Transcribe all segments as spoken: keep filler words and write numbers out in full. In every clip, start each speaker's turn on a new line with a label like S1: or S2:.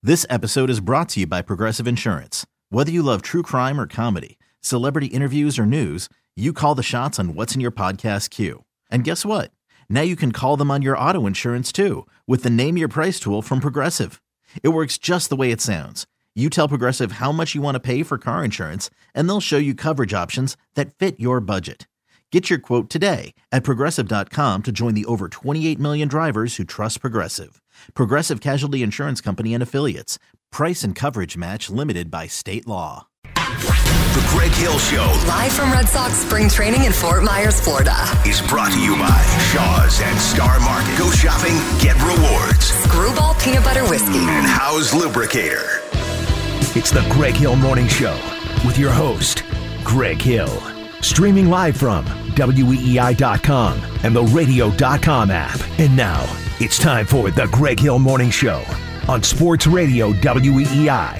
S1: This episode is brought to you by Progressive Insurance. Whether you love true crime or comedy, celebrity interviews or news, you call the shots on what's in your podcast queue. And guess what? Now you can call them on your auto insurance too with the Name Your Price tool from Progressive. It works just the way it sounds. You tell Progressive how much you want to pay for car insurance, and they'll show you coverage options that fit your budget. Get your quote today at Progressive dot com to join the over twenty-eight million drivers who trust Progressive. Progressive Casualty Insurance Company and Affiliates. Price and coverage match limited by state law.
S2: The Greg Hill Show,
S3: live from Red Sox spring training in Fort Myers, Florida,
S2: is brought to you by Shaw's and Star Market. Go shopping, get rewards.
S3: Screwball Peanut Butter Whiskey,
S2: and Howe's Lubricator.
S4: It's the Greg Hill Morning Show with your host, Greg Hill. Streaming live from W E E I dot com and the radio dot com app. And now, it's time for the Greg Hill Morning Show on Sports Radio W E E I.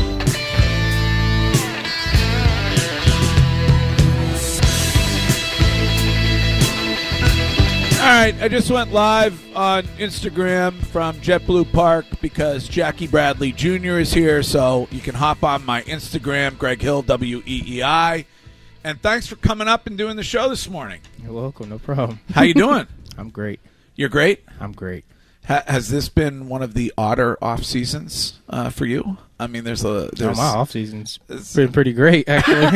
S5: All right, I just went live on Instagram from JetBlue Park because Jackie Bradley Junior is here, so you can hop on my Instagram, Greg Hill W E E I. And thanks for coming up and doing the show this morning.
S6: You're welcome. No problem.
S5: How you doing?
S6: I'm great.
S5: You're great?
S6: I'm great.
S5: Ha- has this been one of the odder off seasons uh, for you? I mean, there's a there's
S6: no, my off season's been pretty great actually.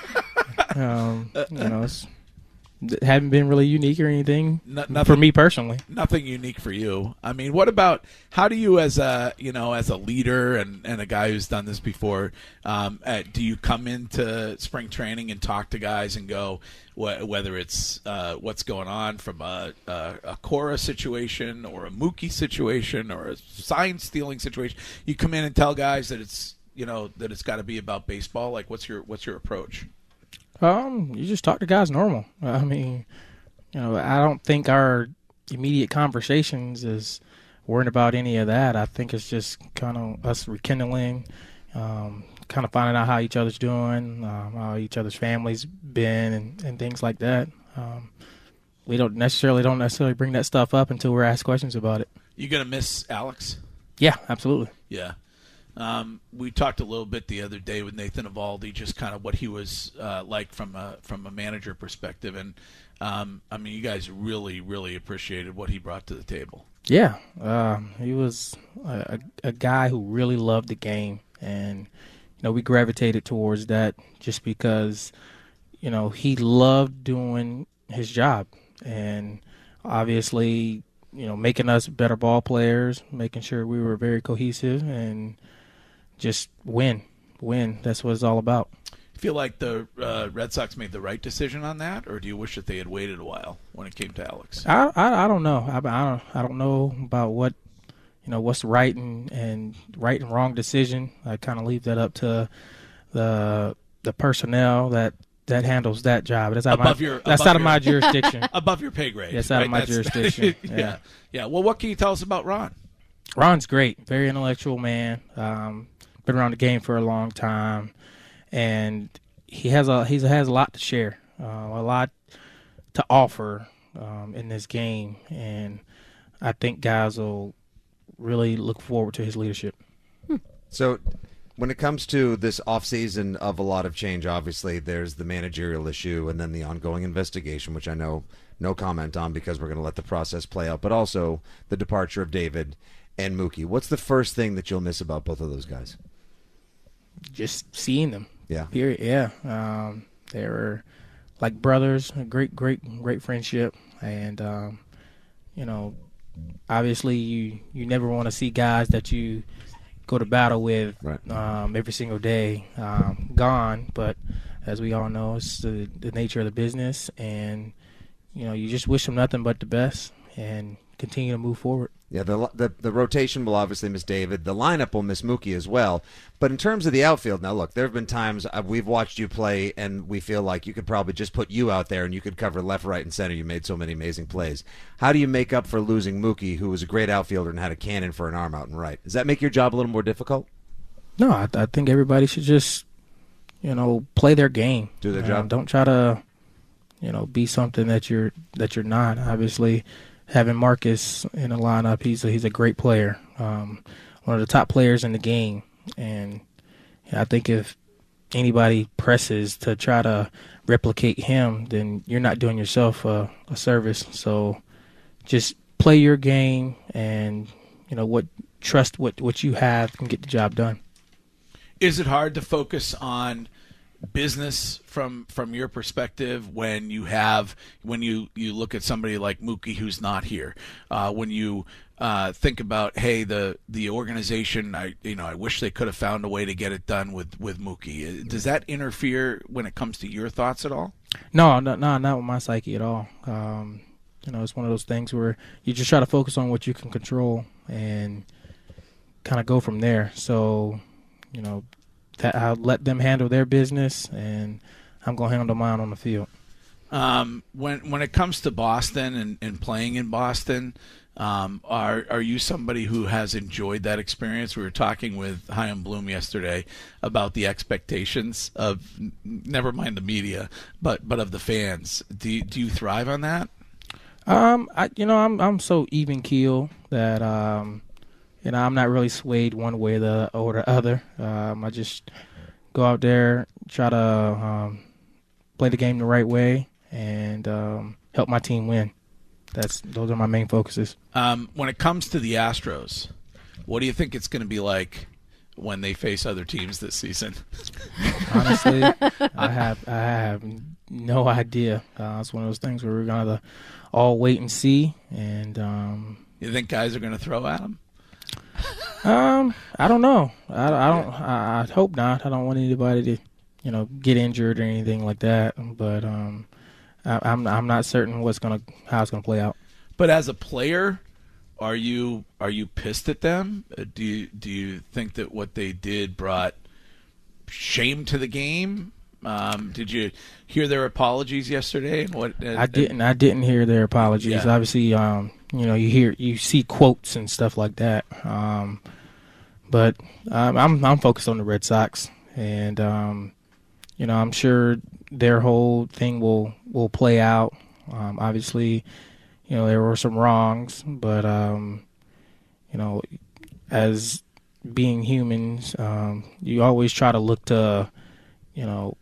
S6: um, you know, it's, it haven't been really unique or anything no, nothing, for me personally.
S5: Nothing unique for you. I mean, what about how do you, as a you know, as a leader and, and a guy who's done this before, um, uh, do you come into spring training and talk to guys and go wh- whether it's uh, what's going on from a, a, a Cora situation or a Mookie situation or a sign stealing situation? You come in and tell guys that it's you know that it's got to be about baseball. Like, what's your what's your approach?
S6: Um, you just talk to guys normal. I mean, you know, I don't think our immediate conversations is worrying about any of that. I think it's just kind of us rekindling, um, kind of finding out how each other's doing, um, how each other's families been, and, and things like that. Um, we don't necessarily don't necessarily bring that stuff up until we're asked questions about it.
S5: You gonna miss Alex?
S6: Yeah, absolutely.
S5: Yeah. Um, we talked a little bit the other day with Nathan Eovaldi, just kind of what he was uh, like from a from a manager perspective, and um, I mean, you guys really, really appreciated what he brought to the table.
S6: Yeah, um, he was a, a guy who really loved the game, and you know, we gravitated towards that just because you know he loved doing his job, and obviously, you know, making us better ball players, making sure we were very cohesive and just win, win. That's what it's all about.
S5: You feel like the uh, Red Sox made the right decision on that, or do you wish that they had waited a while when it came to Alex?
S6: I I, I don't know. I, I don't I don't know about what you know what's right and, and right and wrong decision. I kind of leave that up to the the personnel that, that handles that job. That's out
S5: above
S6: my,
S5: your
S6: that's
S5: above
S6: out of
S5: your,
S6: my jurisdiction.
S5: Above your pay grade.
S6: That's out
S5: right?
S6: of my
S5: that's,
S6: jurisdiction. Yeah.
S5: yeah, yeah. Well, what can you tell us about Ron?
S6: Ron's great, very intellectual man. Um, been around the game for a long time, and he has a he has a lot to share, uh, a lot to offer um, in this game, and I think guys will really look forward to his leadership.
S7: So, when it comes to this offseason of a lot of change, obviously there's the managerial issue and then the ongoing investigation, which I know no comment on because we're going to let the process play out, but also the departure of David and Mookie. What's the first thing that you'll miss about both of those guys?
S6: Just seeing them.
S7: Yeah.
S6: Period. Yeah. Um, they were like brothers, a great, great, great friendship. And, um, you know, obviously you, you never want to see guys that you go to battle with
S7: right.
S6: um, every single day um, gone. But as we all know, it's the, the nature of the business. And, you know, you just wish them nothing but the best and continue to move forward.
S7: Yeah, the, the the rotation will obviously miss David. The lineup will miss Mookie as well. But in terms of the outfield, now look, there have been times uh, we've watched you play, and we feel like you could probably just put you out there and you could cover left, right, and center. You made so many amazing plays. How do you make up for losing Mookie, who was a great outfielder and had a cannon for an arm out and right? Does that make your job a little more difficult?
S6: No, I, I think everybody should just, you know, play their game.
S7: Do their
S6: um,
S7: job.
S6: Don't try to, you know, be something that you're that you're not. Obviously, having Marcus in the lineup, he's a, he's a great player. Um, one of the top players in the game. And I think if anybody presses to try to replicate him, then you're not doing yourself a, a service. So just play your game, and you know what, trust what what you have and get the job done.
S5: Is it hard to focus on business from from your perspective when you have when you, you look at somebody like Mookie who's not here? Uh, when you uh, think about, hey, the the organization, I you know I wish they could have found a way to get it done with, with Mookie. Does that interfere when it comes to your thoughts at all?
S6: No, no, no, not with my psyche at all. Um, you know, it's one of those things where you just try to focus on what you can control and kind of go from there. So, you know, that I'll let them handle their business, and I'm going to handle mine on the field.
S5: Um, when when it comes to Boston and, and playing in Boston, um, are are you somebody who has enjoyed that experience? We were talking with Chaim Bloom yesterday about the expectations of, never mind the media, but but of the fans. Do you, do you thrive on that?
S6: Um, I you know I'm I'm so even keel that um, you know I'm not really swayed one way or the or the other. Um, I just go out there, try to um, play the game the right way, and um, help my team win. That's those are my main focuses.
S5: Um, when it comes to the Astros, what do you think it's going to be like when they face other teams this season?
S6: Honestly, I have I have no idea. Uh, it's one of those things where we're gonna all wait and see. And um,
S5: you think guys are going to throw at them?
S6: Um, I don't know. I, I don't. I, I hope not. I don't want anybody to, you know, get injured or anything like that. But um. I'm I'm not certain what's gonna how it's gonna play out.
S5: But as a player, are you are you pissed at them? Do you do you think that what they did brought shame to the game? Um, did you hear their apologies yesterday? And what and,
S6: I didn't. I didn't hear their apologies.
S5: Yeah.
S6: Obviously, um, you know, you hear you see quotes and stuff like that. Um, but um, I'm I'm focused on the Red Sox, and um, you know, I'm sure their whole thing will, will play out. Um, obviously, you know, there were some wrongs, but, um, you know, as being humans, um, you always try to look to, you know,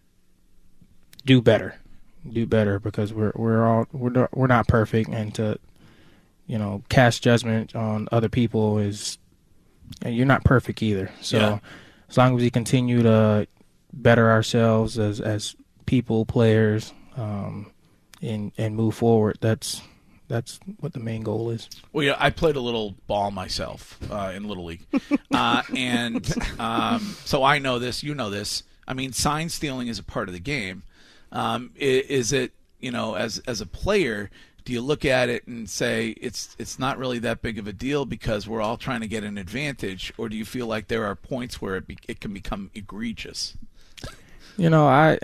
S6: do better, do better because we're, we're all, we're not, we're not perfect, and to, you know, cast judgment on other people is, you're not perfect either. So
S5: Yeah.
S6: as long as we continue to better ourselves as, as, people, players, um, and and move forward. That's that's what the main goal is.
S5: Well, yeah, I played a little ball myself uh, in Little League, uh, and um, so I know this. You know this. I mean, sign stealing is a part of the game. Um, is, is it, you know, as as a player, do you look at it and say it's it's not really that big of a deal because we're all trying to get an advantage, or do you feel like there are points where it be, it can become egregious?
S6: You know, I,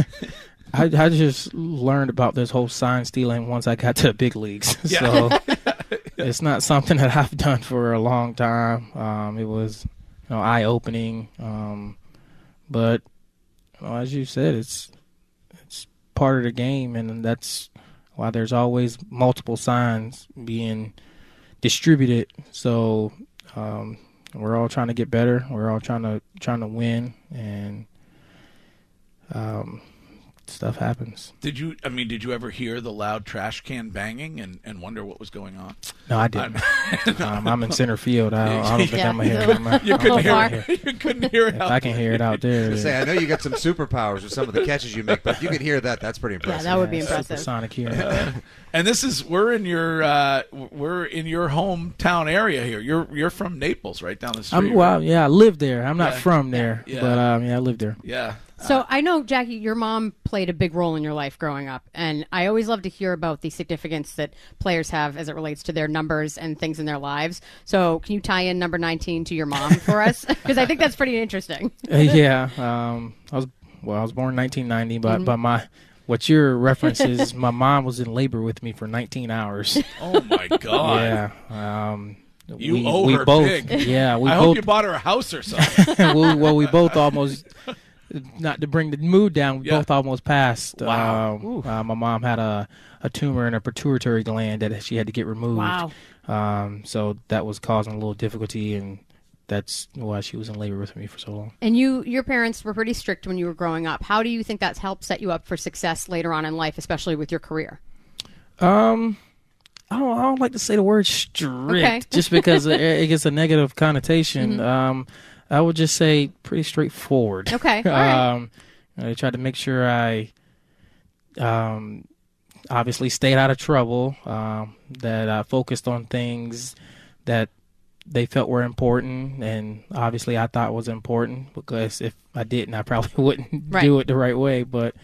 S6: I I just learned about this whole sign stealing once I got to the big leagues.
S5: Yeah.
S6: So it's not something that I've done for a long time. Um, it was, you know, eye opening. Um, but you know, as you said, it's it's part of the game, and that's why there's always multiple signs being distributed. So um, we're all trying to get better. We're all trying to trying to win, and Um, stuff happens.
S5: Did you? I mean, did you ever hear the loud trash can banging and, and wonder what was going on?
S6: No, I didn't. um, I'm in center field. I don't, I don't think
S5: Yeah.
S6: I'm gonna hear it. I'm not-
S5: You
S6: I
S5: couldn't
S6: don't
S5: hear
S6: think
S5: it. You couldn't hear it.
S6: If
S5: out
S6: I can hear it out there,
S7: I say, I know you got some superpowers with some of the catches you make, but if you could hear that, that's pretty
S8: Yeah,
S7: impressive.
S8: that would be
S6: yeah,
S8: impressive.
S6: supersonic hearing.
S5: And this is we're in your uh, we're in your hometown area here. You're you're from Naples, right down the street.
S6: I'm, well,
S5: right?
S6: yeah, I live there. I'm not
S5: Yeah.
S6: from there,
S5: Yeah.
S6: but um, yeah, I live there.
S5: Yeah.
S8: So I know, Jackie, your mom played a big role in your life growing up, and I always love to hear about the significance that players have as it relates to their numbers and things in their lives. So can you tie in number nineteen to your mom for us? Because I think that's pretty interesting.
S6: Uh, yeah, um, I was well. I was born in nineteen ninety, but
S8: Mm-hmm.
S6: but my what your reference is, my mom was in labor with me for nineteen hours.
S5: Oh my God.
S6: Yeah. Um,
S5: You
S6: we,
S5: owe
S6: we
S5: her
S6: both,
S5: big.
S6: Yeah, we
S5: I
S6: both.
S5: hope you bought her a house or something.
S6: we, well, we both almost, not to bring the mood down, we
S5: Yeah.
S6: both almost passed.
S5: Wow.
S6: Um, uh, my mom had a, a tumor in her pituitary gland that she had to get removed.
S8: Wow.
S6: Um, so that was causing a little difficulty, and that's why she was in labor with me for so long.
S8: And you, your parents were pretty strict when you were growing up. How do you think that's helped set you up for success later on in life, especially with your career?
S6: Um, I don't, I don't like to say the word strict
S8: Okay.
S6: just because it, it gets a negative connotation.
S8: Mm-hmm.
S6: Um, I would just say pretty straightforward.
S8: Okay, all right.
S6: um, I tried to make sure I, um, obviously stayed out of trouble. Um, that I focused on things that they felt were important, and obviously I thought was important, because if I didn't, I probably wouldn't
S8: Right.
S6: do it the right way. But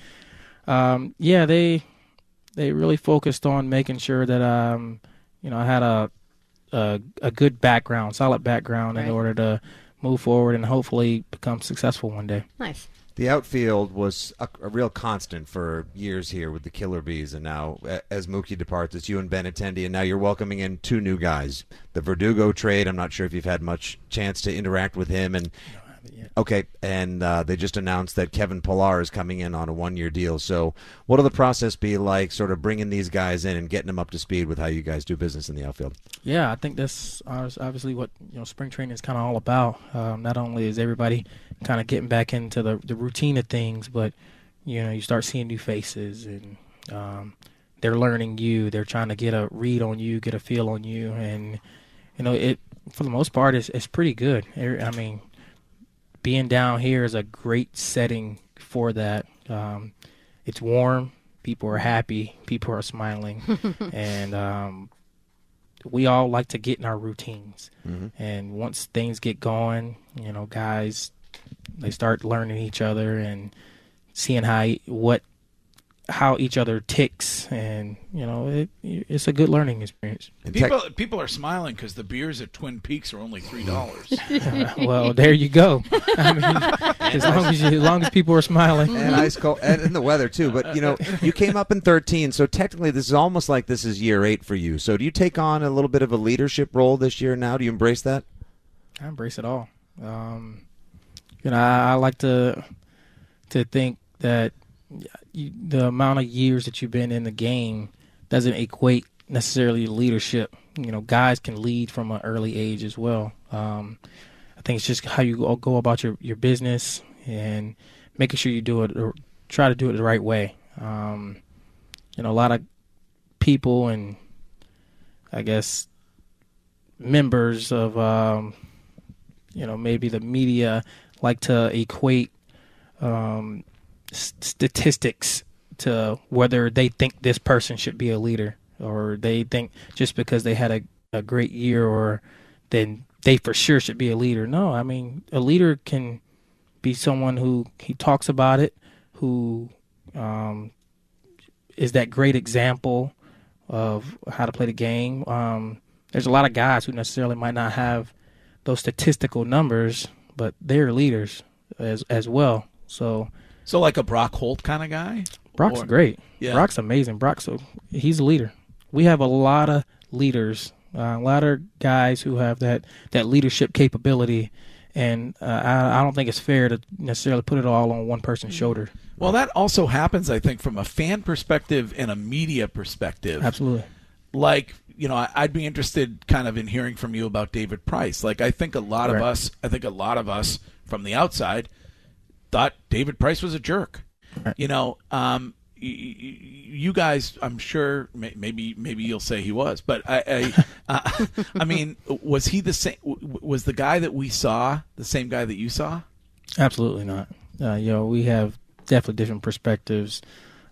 S6: um, yeah, they they really focused on making sure that um, you know, I had a a, a good background, solid background,
S8: Right.
S6: in order to move forward and hopefully become successful one day.
S8: Nice.
S7: The outfield was a, a real constant for years here with the Killer Bees, and now a- as Mookie departs, it's you and Benintendi, and now you're welcoming in two new guys. The Verdugo trade, I'm not sure if you've had much chance to interact with him, and okay, and uh, they just announced that Kevin Pillar is coming in on a one-year deal. So what will the process be like, sort of bringing these guys in and getting them up to speed with how you guys do business in the outfield?
S6: Yeah, I think that's obviously what, you know, spring training is kind of all about. Um, not only is everybody kind of getting back into the, the routine of things, but, you know, you start seeing new faces, and um, they're learning you. They're trying to get a read on you, get a feel on you, and, you know, it for the most part, it's, it's pretty good. I mean, being down here is a great setting for that. Um, it's warm. People are happy. People are smiling. and um, we all like to get in our routines.
S7: Mm-hmm.
S6: And once things get going, you know, guys, they start learning each other and seeing how what how each other ticks, and you know, it it's a good learning experience.
S7: And tech-
S5: People people are smiling because the beers at Twin Peaks are only three dollars.
S6: Well, there you go. I mean, as long as you, as long as people are smiling.
S7: and ice cold, and, and the weather too. But you know, you came up in thirteen, so technically this is almost like this is year eight for you. So do you take on a little bit of a leadership role this year now? Do you embrace that?
S6: I embrace it all. Um, you know, I, I like to to think that you, the amount of years that you've been in the game doesn't equate necessarily to leadership. You know, guys can lead from an early age as well. Um, I think it's just how you go, go about your, your business and making sure you do it, or try to do it the right way. Um, you know, a lot of people and I guess members of, um, you know, maybe the media like to equate um, statistics to whether they think this person should be a leader, or they think just because they had a, a great year, or then they for sure should be a leader. No, I mean, a leader can be someone who he talks about it, who um, is that great example of how to play the game. Um, there's a lot of guys who necessarily might not have those statistical numbers, but they're leaders as as well. So.
S5: So like a Brock Holt kind of guy?
S6: Brock's
S5: Or-
S6: great.
S5: Yeah.
S6: Brock's amazing. Brock's a, he's a leader. We have a lot of leaders, uh, a lot of guys who have that, that leadership capability, and uh, I, I don't think it's fair to necessarily put it all on one person's shoulder.
S5: Well, that also happens, I think, from a fan perspective and a media perspective.
S6: Absolutely.
S5: Like, you know, I- I'd be interested kind of in hearing from you about David Price. Like, I think a lot of
S6: Right.
S5: us, I think a lot of us from the outside thought David Price was a jerk.
S6: Right.
S5: You know, um, y- y- you guys, I'm sure, may- maybe maybe you'll say he was, but I, I, uh, I mean, was he the same? w- Was the guy that we saw the same guy that you saw?
S6: Absolutely not. Uh, you know, we have definitely different perspectives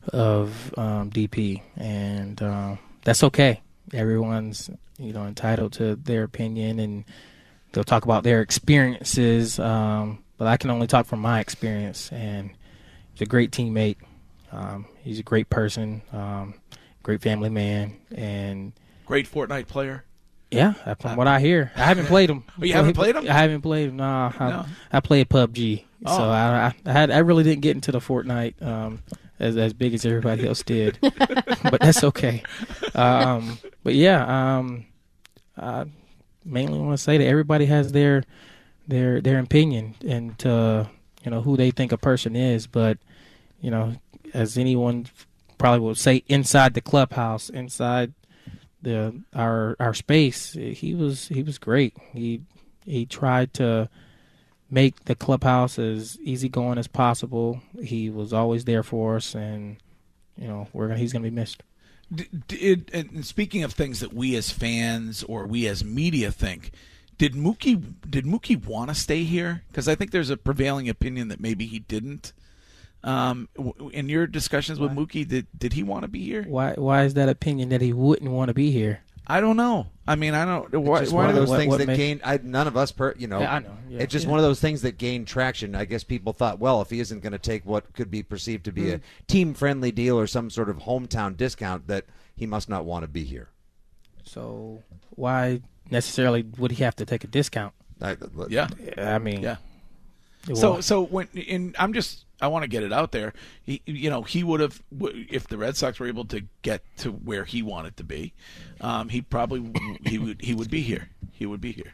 S6: of um, D P, and uh, that's okay. Everyone's, you know, entitled to their opinion, and they'll talk about their experiences. Um, but I can only talk from my experience, and he's a great teammate. Um, he's a great person, um, great family man, and
S5: Great Fortnite player.
S6: yeah, from what I hear, I haven't played him.
S5: Oh, you haven't played him?
S6: I haven't played him. No, I,
S5: No.
S6: I played P U B G,
S5: Oh.
S6: so I, I had I really didn't get into the Fortnite um, as as big as everybody else did, but that's okay. Um, but yeah, um, I mainly want to say that everybody has their their their opinion and uh, you know, who they think a person is, but you know, as anyone probably will say, inside the clubhouse, inside the our our space, he was he was great. He he tried to make the clubhouse as easygoing as possible. He was always there for us, and you know we're gonna, he's going to be missed.
S5: Did, and speaking of things that we as fans or we as media think, did Mookie did Mookie want to stay here? Because I think there's a prevailing opinion that maybe he didn't. Um, in your discussions with Mookie, did did he want to be here?
S6: Why Why is that opinion that he wouldn't want to be here?
S5: I don't know. I mean, I don't. Why,
S7: It's just
S5: why
S7: one of those
S6: what-
S7: things
S6: what
S7: that
S6: made-
S7: gain. I, none of us, per, you know.
S6: Yeah, I know. Yeah.
S7: It's just
S6: Yeah.
S7: one of those things that gained traction. I guess people thought, well, if he isn't going to take what could be perceived to be
S6: Mm.
S7: a team-friendly deal or some sort of hometown discount, that he must not want to be here.
S6: So why necessarily would he have to take a discount?
S7: I,
S5: Yeah,
S6: I mean,
S5: yeah.
S6: well,
S5: So so when in I'm just I want to get it out there. He, you know, he would have if the Red Sox were able to get to where he wanted to be. Um, he probably he would he would be here. He would be here.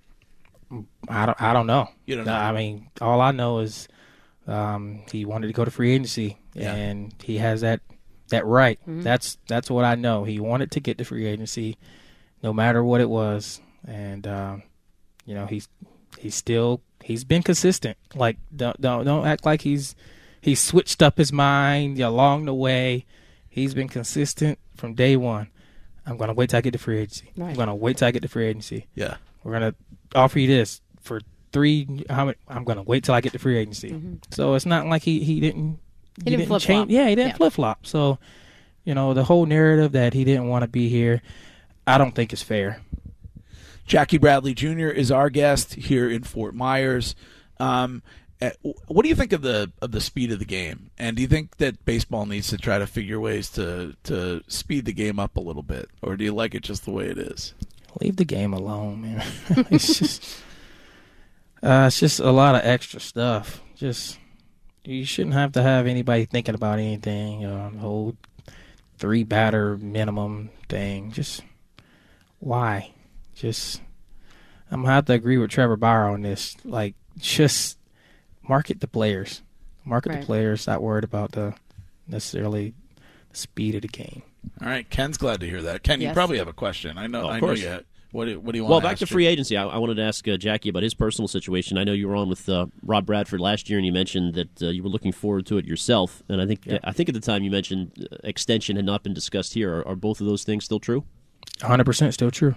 S6: I don't. I don't know.
S5: You don't know?
S6: I mean, all I know is um, he wanted to go to free agency,
S5: Yeah.
S6: and he has that that right. That's that's what I know. He wanted to get to free agency, no matter what it was, and um, you know he's he's still he's been consistent. Like don't don't don't act like he's he's switched up his mind along the way. He's been consistent from day one. I'm gonna wait till I get to free agency.
S8: Right.
S6: I'm gonna wait till I get to free agency.
S5: Yeah.
S6: We're gonna offer you this for three. How many? I'm gonna wait till I get to free agency.
S8: Mm-hmm.
S6: So it's not like he he didn't
S8: He didn't flip-flop.
S6: change. Yeah, he didn't
S8: Yeah.
S6: flip flop. So you know the whole narrative that he didn't want to be here, I don't think is fair.
S5: Jackie Bradley Junior is our guest here in Fort Myers. Um, uh, what do you think of the of the speed of the game? And do you think that baseball needs to try to figure ways to to speed the game up a little bit, or do you like it just the way it is?
S6: Leave the game alone, man. it's just uh, it's just a lot of extra stuff. Just you shouldn't have to have anybody thinking about anything. Uh, the whole three batter minimum thing. Just why? Just I'm gonna have to agree with Trevor Bauer on this. Like, just market the players, market
S8: Right.
S6: the players. Not worried about the necessarily the speed of the game.
S5: All right, Ken's glad to hear that. Ken, you
S8: Yes.
S5: probably have a question. I know.
S9: Oh, of
S5: I know
S9: course.
S5: you. Had. What do, what do you want?
S9: Well,
S5: to
S9: back
S5: ask
S9: to
S5: you?
S9: free agency, I, I wanted to ask uh, Jackie about his personal situation. I know you were on with uh, Rob Bradford last year, and you mentioned that uh, you were looking forward to it yourself. And I think
S6: Yeah.
S9: I think at the time you mentioned uh, extension had not been discussed here. Are, are both of those things still true?
S6: one hundred percent still true.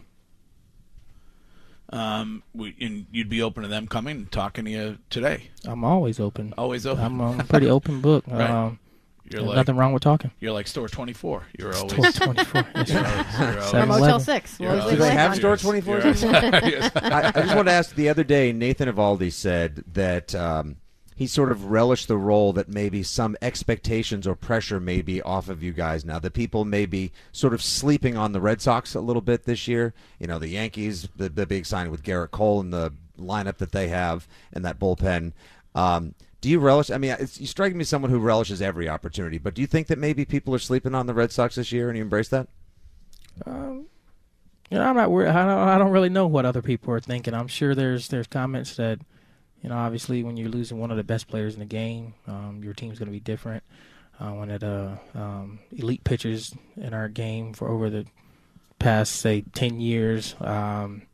S5: Um, we, and you'd be open to them coming and talking to you today.
S6: I'm always open.
S5: Always open.
S6: I'm, I'm a pretty open book.
S5: Right.
S6: Um,
S5: You're
S6: there's
S5: like
S6: nothing wrong with talking.
S5: you're like store twenty-four. You're always.
S6: twenty-four. Yes,
S5: You're
S6: sir.
S5: always, you're always-
S8: Or
S6: Seven
S8: Motel
S6: Eleven.
S8: six.
S5: you're
S8: Always
S5: always-
S7: Do they
S8: leave
S7: have
S8: lights
S7: store
S8: on.
S7: twenty-four?
S5: You're-
S7: I, I just wanted to ask, the other day, Nathan Evaldi said that um, he sort of relished the role that maybe some expectations or pressure may be off of you guys now. That people may be sort of sleeping on the Red Sox a little bit this year. You know, the Yankees, the, the big signing with Garrett Cole and the lineup that they have and that bullpen. Um, do you relish? I mean, it's, you strike me as someone who relishes every opportunity, but do you think that maybe people are sleeping on the Red Sox this year and you embrace that?
S6: Um, you know, I'm not worried. I don't, I don't really know what other people are thinking. I'm sure there's there's comments that, you know, obviously when you're losing one of the best players in the game, um, your team's going to be different. Uh, one of the um, elite pitchers in our game for over the past, say, ten years. Um,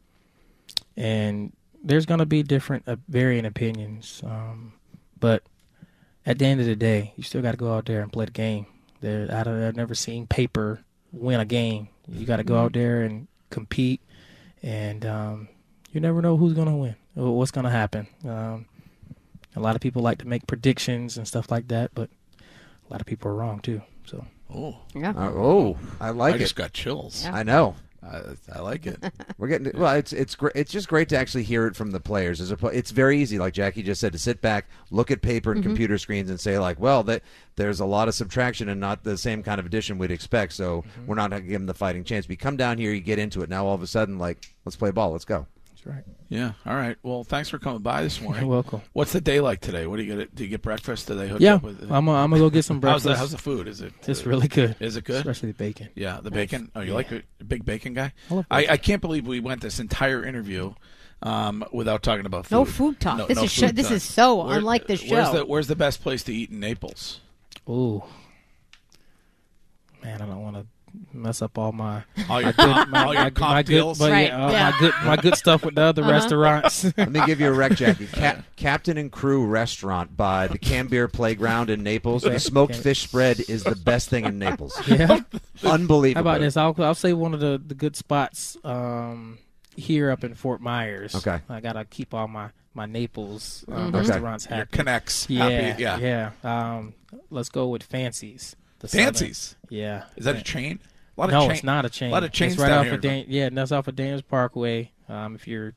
S6: and there's going to be different, uh, varying opinions. Um, but at the end of the day, you still got to go out there and play the game. There, I don't, I've never seen paper win a game. You got to go out there and compete, and um, you never know who's going to win or what's going to happen. Um, a lot of people like to make predictions and stuff like that, but a lot of people are wrong too. So
S5: Oh,
S8: Yeah.
S7: Uh, oh, I like
S5: I
S7: it.
S5: just got chills.
S8: Yeah.
S7: I know.
S5: I, I like it.
S7: We're getting well. It's it's great. It's just great to actually hear it from the players. As opposed, it's very easy, like Jackie just said, to sit back, look at paper and computer screens, and say like, "Well, that there's a lot of subtraction and not the same kind of addition we'd expect." So we're not going to give them the fighting chance. We come down here, you get into it. Now all of a sudden, like, let's play ball. Let's go.
S6: that's right.
S5: Yeah. All right. Well, thanks for coming by this morning.
S6: You're welcome.
S5: What's the day like today? What do you get? Do you get breakfast? Do they hook
S6: Yeah,
S5: you up with?
S6: I'm gonna, I'm gonna go get some
S5: how's
S6: breakfast.
S5: the How's the food? Is it?
S6: It's
S5: uh,
S6: really good.
S5: Is it good?
S6: Especially the bacon.
S5: Yeah, the bacon. Oh, you like it? A big bacon guy?
S6: I love
S5: I,
S6: bacon.
S5: I can't believe we went this entire interview um, without talking about food.
S8: No food talk.
S5: No-
S8: this
S5: no
S8: is show,
S5: food
S8: this
S5: talk.
S8: is so
S5: Where-
S8: unlike the show.
S5: Where's the Where's the best place to eat in Naples?
S6: Ooh, man, I don't want to mess up all my
S5: All your,
S6: my good,
S5: comp,
S6: my,
S5: all your
S6: my,
S5: comp
S6: my good,
S5: deals.
S6: but
S8: Right,
S6: yeah, uh,
S8: yeah.
S6: my good, my good stuff with the other
S8: Uh-huh.
S6: restaurants.
S7: Let me give you a rec, Jackie. Cap- Captain and Crew Restaurant by the Cambier Playground in Naples. The smoked
S6: Okay.
S7: fish spread is the best thing in Naples.
S6: Yeah.
S7: Unbelievable.
S6: How about this? I'll I'll say one of the, the good spots um, here up in Fort Myers.
S7: Okay.
S6: I gotta keep all my my Naples uh,
S8: Mhm.
S6: restaurants
S5: Your
S6: happy.
S5: connects.
S6: Yeah,
S5: Happy. Yeah.
S6: yeah. Um, let's go with Fancies. The
S5: Fancies.
S6: Southern- Yeah.
S5: Is that a chain? A lot
S6: No,
S5: of chain,
S6: it's not a chain.
S5: A lot of chains
S6: it's right
S5: down
S6: off
S5: here.
S6: of Dan- yeah, that's off of Daniels Parkway. Um, if you're,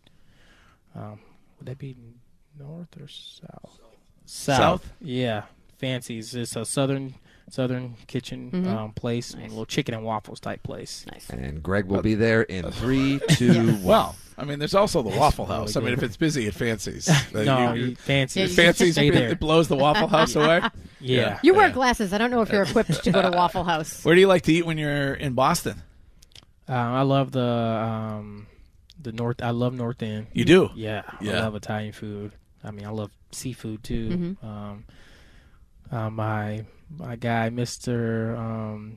S6: um, would that be north or south? South.
S5: South?
S6: Yeah, Fancies. It's a southern southern kitchen
S8: Mhm.
S6: um, place,
S8: Nice.
S6: a little chicken and waffles type place.
S8: Nice.
S7: And Greg will be there in three, two, one.
S5: Well, I mean, there's also the Waffle
S6: really
S5: House. I mean,
S6: good.
S5: if it's busy at Fancies, then
S6: no,
S5: you,
S6: you, Fancies.
S8: Yeah, you-
S5: Fancies,
S6: Stay there.
S5: it blows the Waffle House away.
S6: Yeah.
S8: You wear
S5: Yeah.
S8: glasses. I don't know if you're equipped to go to Waffle House.
S5: Where do you like to eat when you're in Boston?
S6: Uh, I love the um, the North. I love North End.
S5: You do?
S6: Yeah,
S5: Yeah.
S6: I love Italian food. I mean, I love seafood too.
S8: Mhm.
S6: Um, uh, my my guy, Mister Um,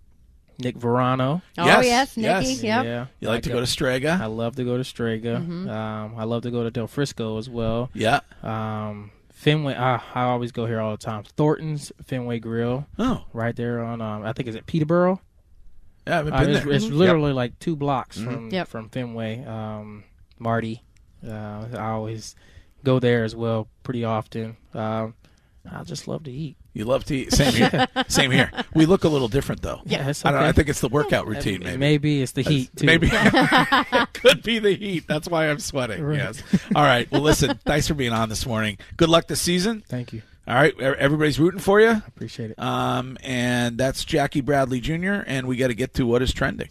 S6: Nick Verano.
S8: Oh,
S5: Yes,
S8: yes, Nikki.
S5: yes.
S8: Yep.
S6: Yeah,
S5: You like to
S6: I
S5: go to Strega?
S6: I love to go to Strega.
S8: Mhm.
S6: Um, I love to go to Del Frisco as well.
S5: Yeah.
S6: Um, Fenway. I, I always go here all the time. Thornton's Fenway Grill,
S5: Oh,
S6: right there on. Um, I think is it Peterborough.
S5: yeah, I haven't
S6: Uh,
S5: been
S6: it's
S5: there.
S6: it's literally like two blocks from
S8: Yep.
S6: from Fenway. Um, Marty, uh, I always go there as well pretty often. Um, I just love to eat.
S5: You love to eat. Same here. Same here. We look a little different, though.
S6: Yeah, it's
S5: I don't know.
S6: okay.
S5: I think it's the workout routine, maybe.
S6: Maybe it's the heat too.
S5: Maybe it could be the heat. That's why I'm sweating.
S6: Right.
S5: Yes. All right. Well, listen. Thanks for being on this morning. Good luck this season.
S6: Thank you.
S5: All right. e- Everybody's rooting for you.
S6: Appreciate it.
S5: Um, and that's Jackie Bradley Junior And we got to get to what is trending.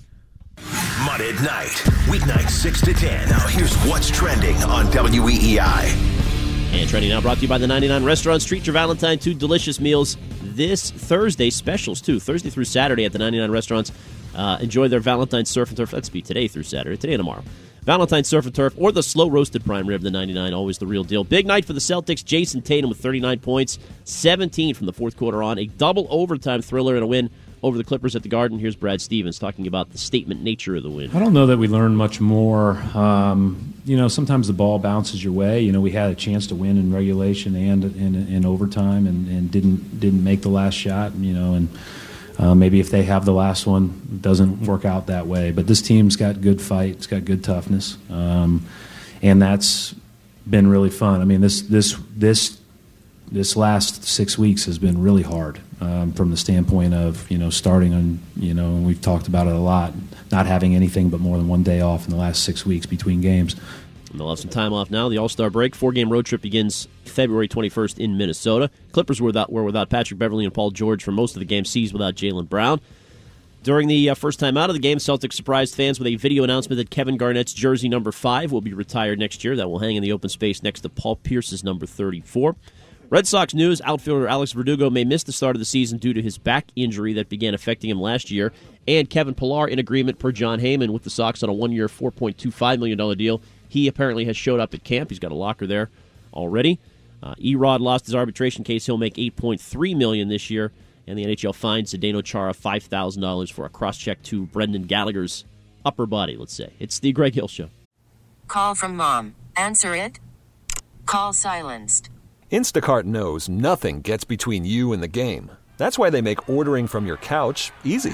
S2: Mud at Night, weeknights six to ten. Now here's what's trending on W E E I.
S9: And trending now brought to you by the ninety-nine Restaurants. Treat your Valentine to delicious meals this Thursday. Specials, too. Thursday through Saturday at the ninety-nine Restaurants. Uh, enjoy their Valentine Surf and Turf. Let's be today through Saturday. Today and tomorrow. Valentine Surf and Turf or the slow-roasted prime rib, the ninety-nine. Always the real deal. Big night for the Celtics. Jason Tatum with thirty-nine points. seventeen from the fourth quarter on. A double overtime thriller and a win over the Clippers at the Garden. Here's Brad Stevens talking about the statement nature of the win.
S10: I don't know that we learned much more. Um, you know, sometimes the ball bounces your way. You know, we had a chance to win in regulation and in, in overtime, and, and didn't didn't make the last shot. You know, and uh, maybe if they have the last one, it doesn't work out that way. But this team's got good fight. It's got good toughness, um, and that's been really fun. I mean, this this this. This last six weeks has been really hard um, from the standpoint of, you know, starting on, you know, and we've talked about it a lot, not having anything but more than one day off in the last six weeks between games.
S9: And they'll have some time off now. The All-Star break, four-game road trip begins February twenty-first in Minnesota. Clippers were without, were without Patrick Beverley and Paul George for most of the game, C's without Jaylen Brown. During the uh, first time out of the game, Celtics surprised fans with a video announcement that Kevin Garnett's jersey number five will be retired next year. That will hang in the open space next to Paul Pierce's number thirty-four. Red Sox news, outfielder Alex Verdugo may miss the start of the season due to his back injury that began affecting him last year. And Kevin Pillar in agreement per John Heyman with the Sox on a one-year, four point two five million dollars deal. He apparently has showed up at camp. He's got a locker there already. Uh, Erod lost his arbitration case. He'll make eight point three million dollars this year. And the N H L fined Zdeno Chara five thousand dollars for a cross-check to Brendan Gallagher's upper body, let's say. It's the Greg Hill Show.
S11: Call from mom. Answer it. Call silenced.
S12: Instacart knows nothing gets between you and the game. That's why they make ordering from your couch easy.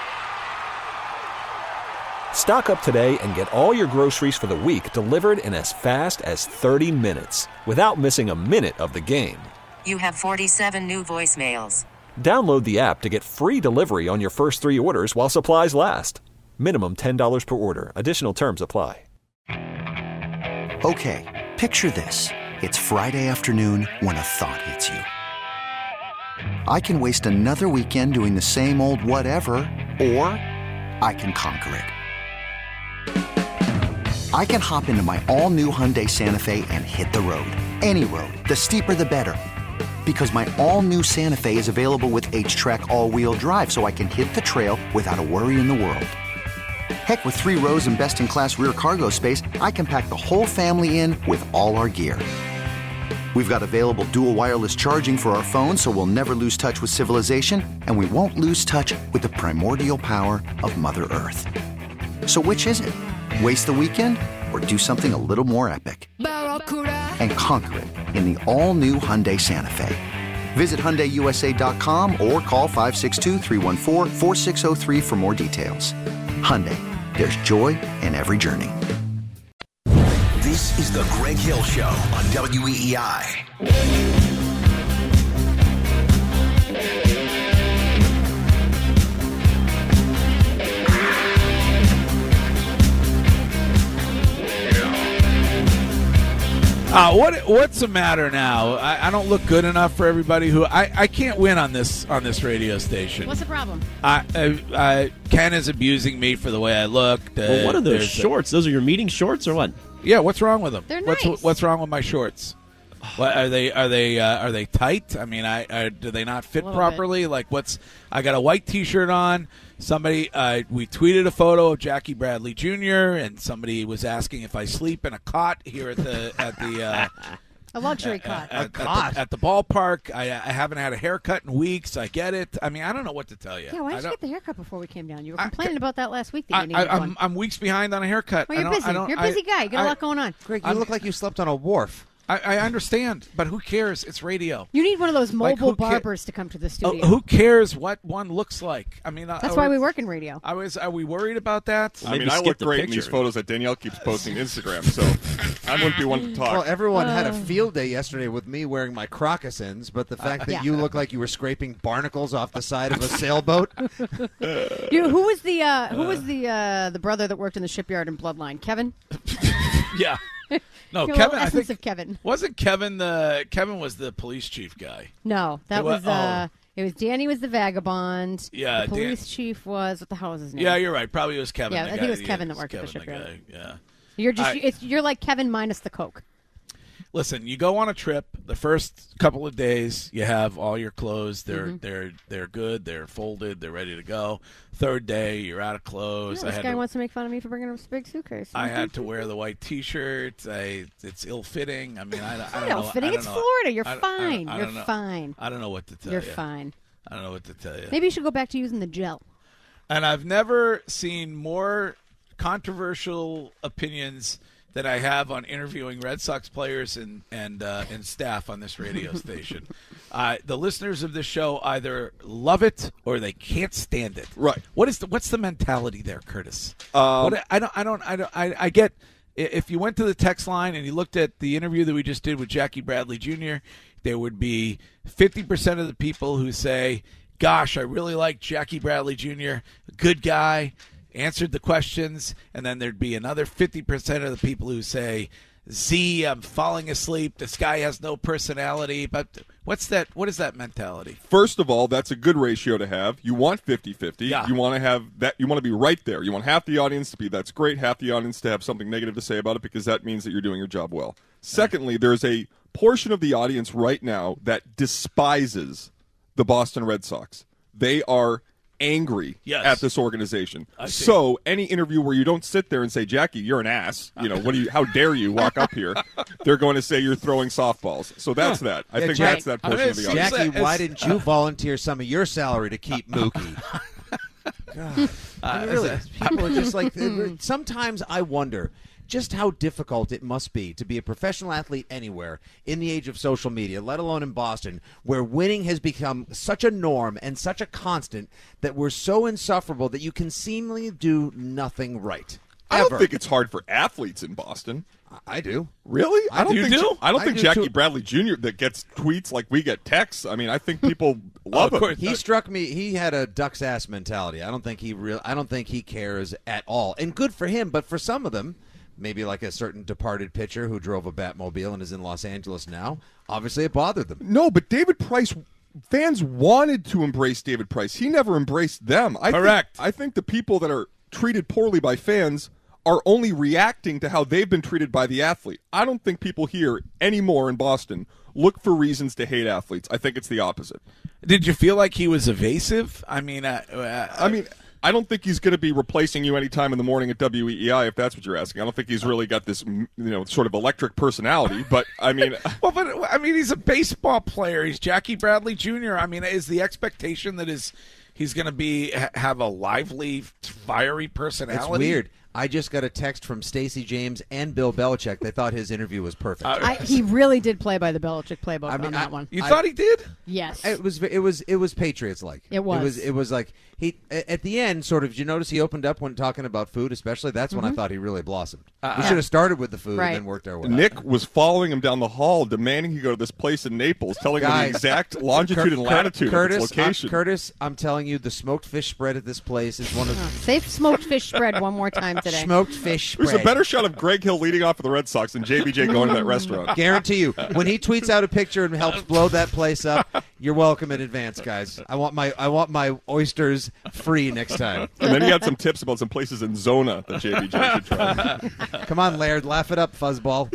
S12: Stock up today and get all your groceries for the week delivered in as fast as thirty minutes without missing a minute of the game.
S11: You have forty-seven new voicemails.
S12: Download the app to get free delivery on your first three orders while supplies last. Minimum ten dollars per order. Additional terms apply.
S13: Okay, picture this. It's Friday afternoon when a thought hits you. I can waste another weekend doing the same old whatever, or I can conquer it. I can hop into my all-new Hyundai Santa Fe and hit the road. Any road. The steeper the better. Because my all-new Santa Fe is available with H-Track all-wheel drive, so I can hit the trail without a worry in the world. Heck, with three rows and best-in-class rear cargo space, I can pack the whole family in with all our gear. We've got available dual wireless charging for our phones, so we'll never lose touch with civilization, and we won't lose touch with the primordial power of Mother Earth. So which is it? Waste the weekend or do something a little more epic? And conquer it in the all-new Hyundai Santa Fe. Visit Hyundai U S A dot com or call five six two, three one four, four six zero three for more details. Hyundai, there's joy in every journey.
S2: This is the Greg Hill Show on W E E I.
S5: Uh, what what's the matter now? I, I don't look good enough for everybody who I, I can't win on this on this radio station.
S8: What's the problem?
S5: I, I, I Ken is abusing me for the way I look. Uh,
S9: Well, what are those
S5: there's
S9: shorts? Those are your meeting shorts or what?
S5: Yeah, what's wrong with them?
S8: They're
S5: what's,
S8: nice.
S5: What's wrong with my shorts? What, are they are they uh, are they tight? I mean, I, I do they not fit
S8: A little
S5: properly? Like, what's? I got a white T-shirt on. Somebody uh, we tweeted a photo of Jackie Bradley Junior and somebody was asking if I sleep in a cot here at the at the. Uh,
S8: A luxury cot.
S5: At, at, the, at the ballpark. I, I haven't had a haircut in weeks. I get it. I mean, I don't know what to tell you.
S8: Yeah, why
S5: I
S8: did you
S5: don't-
S8: get the haircut before we came down? You were
S5: I-
S8: complaining about that last week that
S5: I,
S8: you needed
S5: I,
S8: one.
S5: I'm, I'm weeks behind on a haircut.
S8: Well,
S5: I
S8: you're
S5: don't-
S8: busy.
S5: I don't-
S8: You're a
S5: I-
S8: busy guy. You got a
S5: I-
S8: lot going on.
S7: Greg, you
S5: I'm-
S7: look like you slept on a wharf.
S5: I, I understand, but who cares? It's radio.
S8: You need one of those
S5: Like,
S8: mobile
S5: who ca-
S8: barbers to come to the
S5: Oh,
S8: studio.
S5: who cares what one looks like? I mean,
S8: That's
S5: I,
S8: why
S5: I
S8: we
S5: was-
S8: work in radio.
S5: I was. Are we worried about that?
S14: I mean, I look great in these photos that Danielle keeps posting to Instagram, so I wouldn't be one to talk.
S7: Well, everyone had a
S8: Uh.
S7: field day yesterday with me wearing my crocassins, but the fact that
S8: Yeah.
S7: you look like you were scraping barnacles off the side of a sailboat.
S8: You, who was the uh, who was the uh, the brother that worked in the shipyard in Bloodline? Kevin.
S5: Yeah. No,
S8: You know,
S5: Kevin. I
S8: essence
S5: think
S8: of Kevin.
S5: wasn't Kevin the Kevin was the police chief guy.
S8: No, that
S5: It wa-
S8: was uh, it was Danny was the vagabond.
S5: Yeah,
S8: the
S5: Dan-
S8: police chief was what the hell was his name?
S5: Yeah, you're right. Probably it was Kevin.
S8: Yeah,
S5: the
S8: I think
S5: guy.
S8: it was
S5: Yeah,
S8: Kevin
S5: it
S8: that
S5: was
S8: worked at the
S5: Kevin,
S8: shipyard.
S5: guy. Yeah.
S8: You're just
S5: I-
S8: it's you're like Kevin minus the coke.
S5: Listen, you go on a trip. The first couple of days, you have all your clothes. They're
S8: Mhm.
S5: they're they're good. They're folded. They're ready to go. Third day, you're out of clothes.
S8: Yeah,
S5: I
S8: this
S5: had
S8: guy
S5: to,
S8: wants to make fun of me for bringing a big suitcase.
S5: I had to wear the white T-shirt. I, it's ill-fitting. I mean, I, I
S8: It's
S5: don't
S8: not
S5: know.
S8: ill-fitting.
S5: I don't
S8: It's
S5: know.
S8: Florida. You're
S5: I don't- I don't-
S8: fine.
S5: I
S8: You're
S5: don't know.
S8: fine.
S5: I don't know what to tell
S8: You're
S5: you.
S8: fine.
S5: I don't know what to tell you.
S8: Maybe you should go back to using the gel.
S5: And I've never seen more controversial opinions that I have on interviewing Red Sox players and and uh, and staff on this radio station. Uh, the listeners of this show either love it or they can't stand it.
S14: Right.
S5: What is the what's the mentality there, Curtis?
S14: Um,
S5: what, I don't I don't I don't I, I get if you went to the text line and you looked at the interview that we just did with Jackie Bradley Junior, there would be fifty percent of the people who say, "Gosh, I really like Jackie Bradley Junior Good guy." Answered the questions, and then there'd be another fifty percent of the people who say, Z, I'm falling asleep. This guy has no personality. But what's that? What is that mentality?
S14: First of all, that's a good ratio to have. You want fifty-fifty.
S5: Yeah.
S14: You want to have that. You want to be right there. You want half the audience to be, that's great, half the audience to have something negative to say about it because that means that you're doing your job well. Secondly, there's a portion of the audience right now that despises the Boston Red Sox. They are angry
S5: Yes.
S14: at this organization.
S5: I see.
S14: So any interview where you don't sit there and say, Jackie, you're an ass, you know, what do you, how dare you walk up here? They're going to say you're throwing softballs. So that's that. I
S7: Yeah,
S14: think
S7: Jack-
S14: that's that portion of the audience.
S7: Jackie, why didn't you volunteer some of your salary to keep Mookie? God. I mean, really, people are just like. Sometimes I wonder just how difficult it must be to be a professional athlete anywhere in the age of social media, let alone in Boston, where winning has become such a norm and such a constant that we're so insufferable that you can seemingly do nothing right.
S14: I don't
S7: Ever.
S14: think it's hard for athletes in Boston.
S7: I do.
S14: Really? I don't
S7: You
S14: think.
S7: do?
S14: I don't
S7: I
S14: think
S7: do,
S14: Jackie
S7: too.
S14: Bradley Junior that gets tweets like we get texts. I mean, I think people love
S7: Oh,
S14: him.
S7: He struck me. He had a duck's ass mentality. I don't think he real. I don't think he cares at all. And good for him. But for some of them, maybe like a certain departed pitcher who drove a Batmobile and is in Los Angeles now, obviously it bothered them.
S14: No, but David Price. Fans wanted to embrace David Price. He never embraced them. I
S5: Correct.
S14: Think, I think the people that are treated poorly by fans are only reacting to how they've been treated by the athlete. I don't think people here anymore in Boston look for reasons to hate athletes. I think it's the opposite.
S5: Did you feel like he was evasive? I mean, uh, uh,
S14: I mean, I don't think he's going to be replacing you anytime in the morning at W E E I, if that's what you're asking. I don't think he's really got this, you know, sort of electric personality. But I mean,
S5: well, but I mean, he's a baseball player. He's Jackie Bradley Junior I mean, is the expectation that is he's going to be have a lively, fiery personality?
S7: It's weird. I just got a text from Stacey James and Bill Belichick. They thought his interview was perfect.
S8: I, he really did play by the Belichick playbook
S7: I mean,
S8: on that
S7: I-
S8: one.
S5: You
S7: I-
S5: thought he did?
S8: Yes.
S7: It was it was it was Patriots like.
S8: It was.
S7: It was it was like he at the end sort of. Did you notice he opened up when talking about food, especially? That's when I thought he really blossomed.
S14: Uh,
S7: we
S14: yeah.
S7: should have started with the food
S8: Right.
S7: and then worked our way.
S14: Nick was following him down the hall, demanding he go to this place in Naples, telling him the
S7: Guys,
S14: exact longitude and
S7: Cur-
S14: latitude
S7: Curtis,
S14: of its location.
S7: I'm, Curtis, I'm telling you, the smoked fish spread at this place is one of
S8: Say smoked fish spread one more time today.
S7: smoked fish spread.
S14: There's a better shot of Greg Hill leading off for the Red Sox than J B J going to that restaurant.
S7: Guarantee you, when he tweets out a picture and helps blow that place up, you're welcome in advance, guys. I want my I want my oysters free next time.
S14: And then he had some tips about some places in Zona that J B J should try.
S7: Come on, Laird, laugh it up, fuzzball.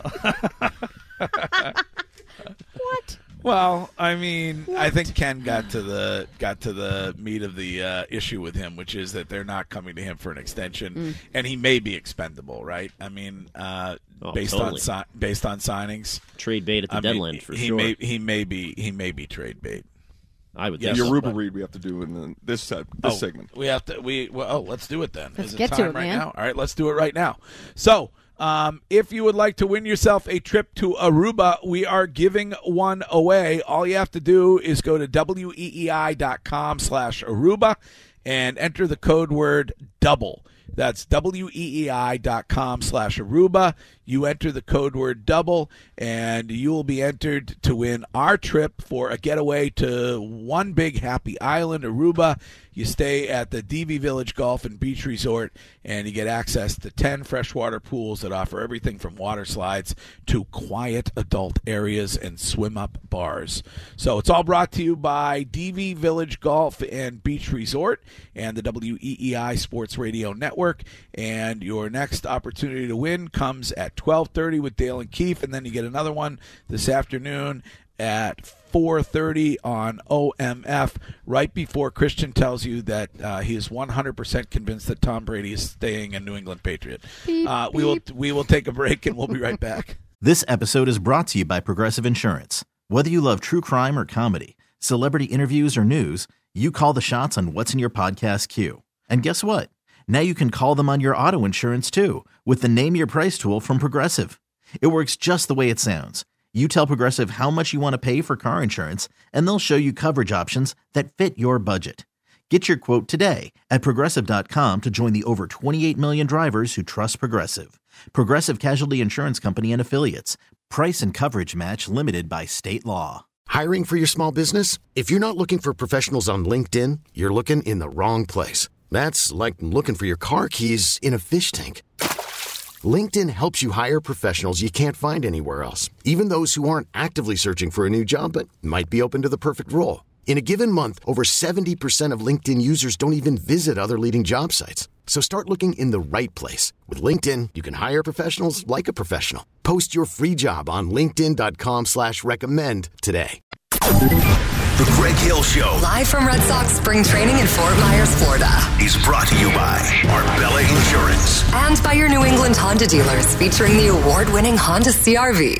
S8: What?
S5: Well, I mean, I think Ken got to the got to the meat of the uh, issue with him, which is that they're not coming to him for an extension,
S9: Mm.
S5: and he may be expendable, right? I mean, uh,
S9: Oh,
S5: based
S9: totally.
S5: on si- based on signings,
S9: Trade bait at the
S5: I mean,
S9: deadline for
S5: he
S9: sure.
S5: may he may be he may be trade bait.
S9: I would
S5: Yes.
S9: think
S14: Your
S9: so,
S14: Ruba
S9: but-
S14: read we have to do in the, this set, this
S5: oh,
S14: segment.
S5: We have to. We well, oh, let's do it then.
S8: Let's
S5: Is it
S8: get to
S5: time
S8: it,
S5: right
S8: man.
S5: now? All right, let's do it right now. So, um, if you would like to win yourself a trip to Aruba, we are giving one away. All you have to do is go to W E E I dot com slash Aruba and enter the code word double. That's W E E I dot com slash Aruba. You enter the code word double, and you will be entered to win our trip for a getaway to one big happy island, Aruba. You stay at the D V Village Golf and Beach Resort, and you get access to ten freshwater pools that offer everything from water slides to quiet adult areas and swim-up bars. So it's all brought to you by D V Village Golf and Beach Resort and the W E E I Sports Radio Network. And your next opportunity to win comes at twelve thirty with Dale and Keefe, and then you get another one this afternoon at four thirty on O M F, right before Christian tells you that uh, he is one hundred percent convinced that Tom Brady is staying a New England Patriot.
S8: Beep,
S5: Uh, we will we will take a break, and we'll be right back.
S1: This episode is brought to you by Progressive Insurance. Whether you love true crime or comedy, celebrity interviews or news, you call the shots on what's in your podcast queue. And guess what? Now you can call them on your auto insurance too with the Name Your Price tool from Progressive. It works just the way it sounds. You tell Progressive how much you want to pay for car insurance, and they'll show you coverage options that fit your budget. Get your quote today at Progressive dot com to join the over twenty-eight million drivers who trust Progressive. Progressive Casualty Insurance Company and Affiliates. Price and coverage match limited by state law.
S15: Hiring for your small business? If you're not looking for professionals on LinkedIn, you're looking in the wrong place. That's like looking for your car keys in a fish tank. LinkedIn helps you hire professionals you can't find anywhere else, even those who aren't actively searching for a new job but might be open to the perfect role. In a given month, over seventy percent of LinkedIn users don't even visit other leading job sites. So start looking in the right place. With LinkedIn, you can hire professionals like a professional. Post your free job on linkedin dot com slash recommend today.
S2: The Greg Hill Show,
S3: Live from Red Sox spring training in Fort Myers, Florida.
S2: is brought to you by Arbella Insurance.
S3: And by your New England Honda dealers, featuring the award-winning Honda C R V.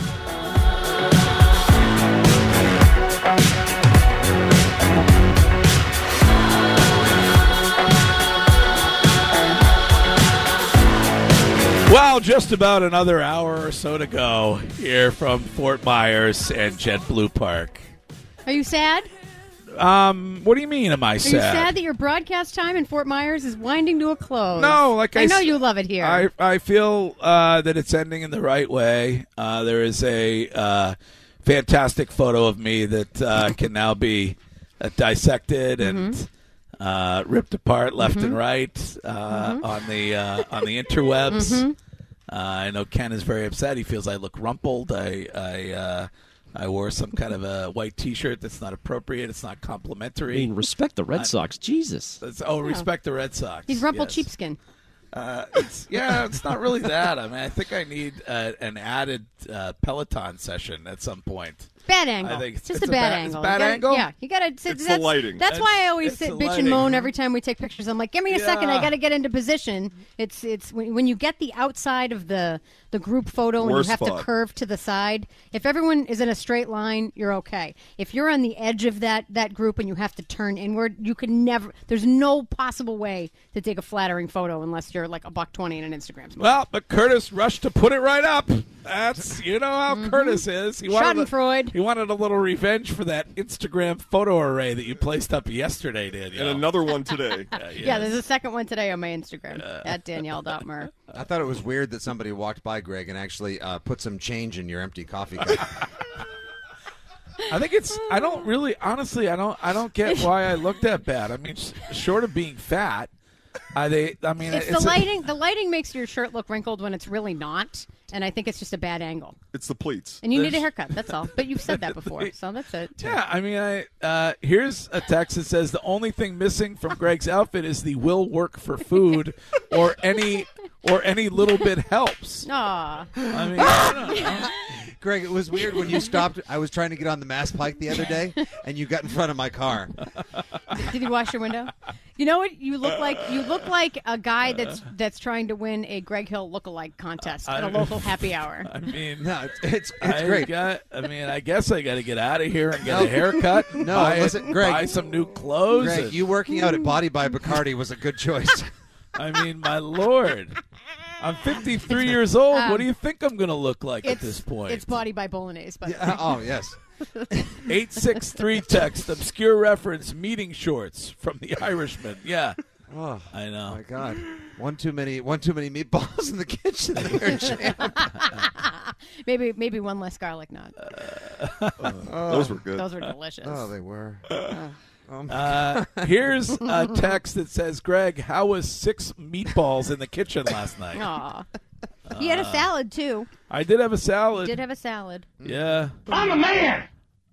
S5: Well, just about another hour or so to go here from Fort Myers and JetBlue Park.
S8: Are you sad?
S5: Um, what do you mean? Am I
S8: Are
S5: sad?
S8: you sad that your broadcast time in Fort Myers is winding to a close?
S5: No, like I,
S8: I know
S5: s-
S8: you love it here.
S5: I I feel uh, that it's ending in the right way. Uh, there is a uh, fantastic photo of me that uh, can now be uh, dissected and
S8: Mm-hmm.
S5: uh, ripped apart left
S8: Mhm.
S5: and right uh,
S8: Mhm.
S5: on the uh, on the interwebs.
S8: Mhm.
S5: Uh, I know Ken is very upset. He feels I look rumpled. I I uh, I wore some kind of a white T-shirt that's not appropriate. It's not
S9: I
S5: complimentary.
S9: mean, respect the Red
S5: I-
S9: Sox. Jesus.
S5: That's, oh, respect the Red Sox.
S8: He's rumpled
S5: yes.
S8: sheepskin.
S5: Uh, it's, yeah, it's not really that. I mean, I think I need uh, an added uh, Peloton session at some point.
S8: Bad angle.
S5: I think it's,
S8: just
S5: it's
S8: a bad,
S5: bad
S8: angle.
S5: It's a bad
S8: You gotta-
S5: angle?
S8: Yeah, you got to.
S14: It's the
S8: that's,
S14: lighting.
S8: That's
S5: It's-
S8: why I always
S5: it's
S8: sit,
S5: the
S8: bitch,
S5: lighting.
S8: and moan every time we take pictures. I'm like, give me a second. I
S5: Yeah.
S8: got to get into position. It's it's when, when you get the outside of the the group photo and you
S14: Worst
S8: have
S14: spot.
S8: to curve to the side. If everyone is in a straight line, you're okay. If you're on the edge of that that group and you have to turn inward, you can never. There's no possible way to take a flattering photo unless you're like a buck twenty in an Instagram. Smile.
S5: Well, but Curtis rushed to put it right up. That's you know how
S8: Mm-hmm.
S5: Curtis is. He wanted a,
S8: Schadenfreude.
S5: he wanted a little revenge for that Instagram photo array that you placed up yesterday, Danielle.
S14: And another one today.
S5: Uh,
S8: Yeah, there's a second one today on my Instagram at Danielle Dotmer.
S7: I thought it was weird that somebody walked by, Greg, and actually uh, put some change in your empty coffee cup.
S5: I think it's. I don't really, honestly, I don't. I don't get why I look that bad. I mean, sh- short of being fat, I they. I mean,
S8: It's,
S5: it's
S8: the
S5: a-
S8: lighting. The lighting makes your shirt look wrinkled when it's really not, and I think it's just a bad angle.
S14: It's the pleats.
S8: And you need a
S5: There's-
S8: haircut. That's all. But you've said that before, so that's it.
S5: Yeah, I mean, I uh, here's a text that says the only thing missing from Greg's outfit is the "will work for food" or any or any little bit helps.
S8: Aw.
S5: I mean, I don't know.
S7: Greg, it was weird when you stopped. I was trying to get on the Mass Pike the other day, and you got in front of my car.
S8: Did you wash your window? You know what? You look like you look like a guy that's that's trying to win a Greg Hill lookalike contest at a
S5: I-
S8: local happy hour.
S5: I mean,
S7: No, it's it's, it's
S5: I
S7: great.
S5: Got, I mean, I guess I got to get out of here and get a haircut.
S7: No,
S5: buy,
S7: listen, Greg.
S5: buy some new clothes.
S7: Greg,
S5: and-
S7: you working out at Body by Bacardi was a good choice.
S5: I mean, my lord, I'm fifty-three years old.
S8: Um,
S5: what do you think I'm going to look like at
S8: It's
S5: this point?
S8: It's Body by Bolognese, but
S7: Yeah, oh yes.
S5: eight six three text obscure reference meeting shorts from The Irishman. Yeah,
S7: Oh
S5: I know.
S7: my God, one too many, one too many meatballs in the kitchen there, Jam.
S8: maybe maybe one less garlic knot.
S14: Those were good.
S8: Those were delicious.
S7: Oh, they were. Oh, my
S5: Uh, here's a text that says, "Greg, how was six meatballs in the kitchen last night?"
S8: Aw. He had a salad too.
S5: I did have a salad.
S8: Did have a salad.
S5: Yeah. I'm a man.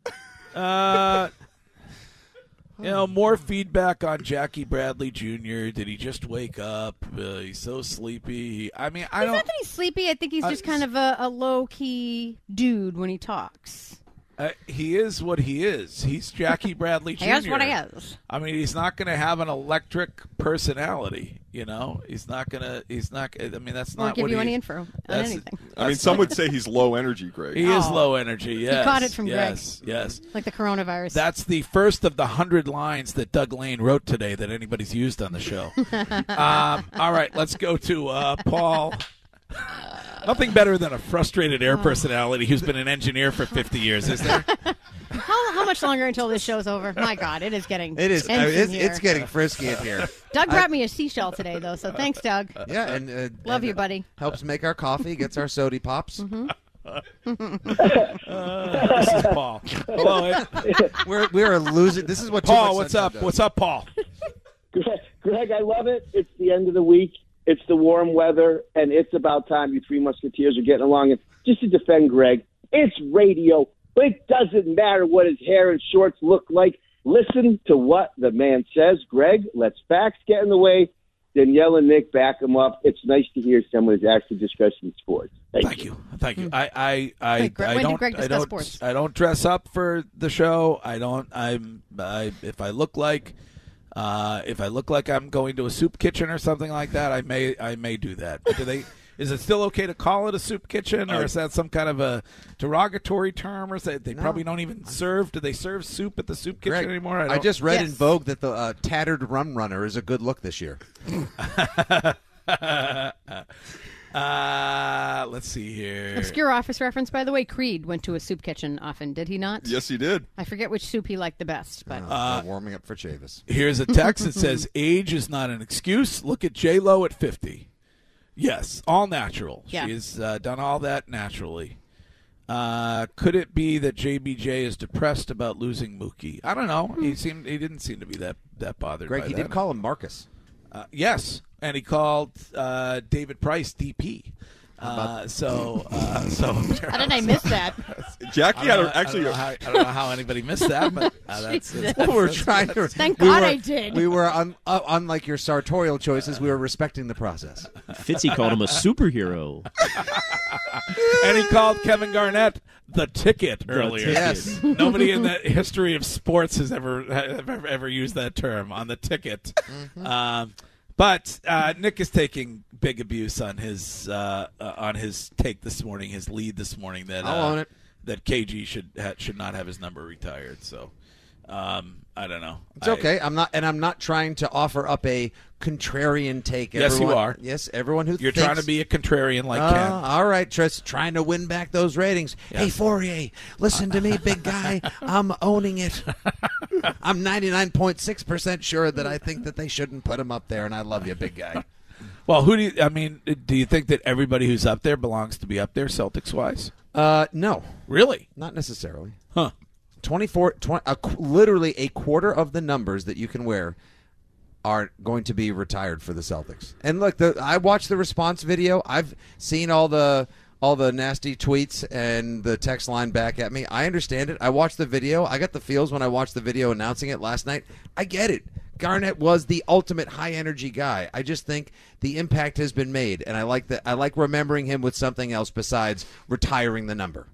S5: Uh, you know, more feedback on Jackie Bradley Junior Did he just wake up? Uh, he's so sleepy. I mean, I
S8: It's
S5: don't.
S8: not that he's sleepy. I think he's
S5: I-
S8: just kind of a, a low key dude when he talks.
S5: Uh, he is what he is. He's Jackie Bradley
S8: He
S5: Junior
S8: is what he is.
S5: I mean, he's not going to have an electric personality. You know, he's not going to. He's not. I mean, that's
S8: Won't
S5: not
S8: give
S5: what
S8: you
S5: he,
S8: any info on
S5: that's-
S8: anything.
S14: I mean,
S5: that's
S14: some
S5: not-
S14: would say he's low energy, Greg.
S5: He is
S8: Oh.
S5: low energy. Yes,
S8: caught it from Greg.
S5: yes, Yes,
S8: Like the coronavirus.
S5: That's the first of the hundred lines that Doug Lane wrote today that anybody's used on the show. um, all right, let's go to uh, Paul. Nothing better than a frustrated air personality who's been an engineer for fifty years, is there?
S8: how, how much longer until this show's over? My God, it is getting
S7: It is.
S8: tense
S7: I mean,
S8: in
S7: it's,
S8: here.
S7: it's getting frisky in here.
S8: Doug brought me a seashell today, though, so thanks, Doug.
S7: Yeah, and uh,
S8: Love
S7: and
S8: you,
S7: it
S8: buddy.
S7: Helps make our coffee, gets our sody pops.
S8: Mm-hmm.
S5: Uh, this is Paul. Hello,
S7: We're we're losing. This is what Too
S5: Paul.
S7: Much
S5: What's
S7: Sunshine
S5: up?
S7: does.
S5: What's up, Paul?
S16: Greg, I love it. It's the end of the week. It's the warm weather, and it's about time you Three Musketeers are getting along. And just to defend Greg, it's radio. It doesn't matter what his hair and shorts look like. Listen to what the man says. Greg, let's facts get in the way. Danielle and Nick back him up. It's nice to hear someone who's actually discussing sports. Thank,
S5: Thank you. Thank you. I I I,
S8: Wait, Greg-
S5: I
S8: when did
S5: don't
S8: Greg
S5: I
S8: discuss
S5: don't
S8: sports?
S5: I don't dress up for the show. I don't. I'm. I if I look like. Uh, if I look like I'm going to a soup kitchen or something like that, I may I may do that. But do they? Is it still okay to call it a soup kitchen, or is that some kind of a derogatory term, or is that they
S7: No.
S5: probably don't even serve? Do they serve soup at the soup kitchen
S7: Greg,
S5: anymore?
S7: I,
S5: don't-
S7: just read in
S8: Yes.
S7: Vogue that the uh, tattered rum runner is a good look this year.
S5: uh, let's see here.
S8: Obscure office reference, by the way. Creed went to a soup kitchen often, did he not?
S14: Yes, he did.
S8: I forget which soup he liked the best, but
S7: Uh, warming up for Chavis.
S5: Here's a text that says, "Age is not an excuse. Look at J Lo at fifty. Yes, all natural.
S8: Yeah.
S5: She's uh, done all that naturally. Uh, could it be that J B J is depressed about losing Mookie? I don't know. He seemed he didn't seem to be that that bothered.
S7: Greg,
S5: by
S7: he
S5: that.
S7: did call him Marcus.
S5: Uh, yes, and he called uh, David Price D P. Uh, so, uh, so
S8: how did I miss that?
S14: Jackie
S5: I
S14: had
S5: don't,
S14: a,
S5: know,
S14: actually.
S5: I don't, know how, I don't know how anybody missed that, but uh, that's,
S8: Jesus.
S5: that's,
S7: We're
S5: that's-
S7: trying to.
S8: Thank
S7: we
S8: God
S7: were,
S8: I did.
S7: We were un, uh, unlike your sartorial choices. We were respecting the process.
S9: Fitzy called him a superhero.
S5: And he called Kevin Garnett the ticket earlier.
S7: ticket. Yes.
S5: Nobody in the history of sports has ever have ever, ever used that term, on the ticket.
S7: Mm-hmm.
S5: Um, but uh, Nick is taking big abuse on his uh, uh, on his take this morning, his lead this morning that uh,
S7: I'll own it.
S5: that K G should ha- should not have his number retired. So um, I don't know.
S7: It's
S5: I-
S7: okay. I'm not, and I'm not trying to offer up a contrarian take.
S5: Yes,
S7: everyone,
S5: you are.
S7: Yes, everyone who
S5: You're
S7: thinks,
S5: trying to be a contrarian like
S7: Uh,
S5: Ken.
S7: all right, Tris, trying to win back those ratings.
S5: Yeah.
S7: Hey, Fourier, listen to me, big guy. I'm owning it. I'm ninety-nine point six percent sure that I think that they shouldn't put him up there, and I love you, big guy.
S5: Well, who do you? I mean, do you think that everybody who's up there belongs to be up there, Celtics wise?
S7: Uh, no,
S5: really,
S7: not necessarily.
S5: Huh?
S7: twenty-four, twenty, a, qu- literally a quarter of the numbers that you can wear are going to be retired for the Celtics. And look, the, I watched the response video. I've seen all the all the nasty tweets and the text line back at me. I understand it. I watched the video. I got the feels when I watched the video announcing it last night. I get it. Garnett was the ultimate high energy guy. I just think the impact has been made, and I like that. I like remembering him with something else besides retiring the number.